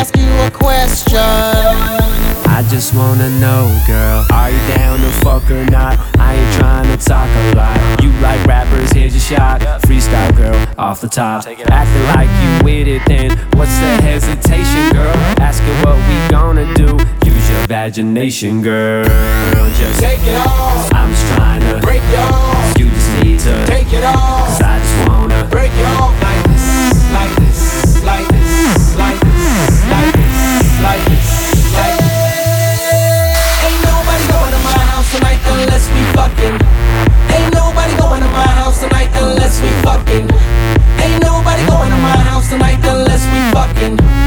ask you a question. I just wanna know, girl, are you down to fuck or not? I ain't trying to talk a lot. You like rappers, here's your shot. Freestyle, girl, off the top. Acting like you with it, then what's the hesitation, girl? Asking what we gonna do. Use your imagination, girl. Just take it off. I'm just trying to break it off. You just need to take it off. 'Cause I just wanna break it off like this, like this, like this, like this, like this, like this, like this. Ain't nobody going to my house tonight unless we fucking. Ain't nobody going to my house tonight unless we fucking. Ain't nobody going to my house tonight unless we fucking.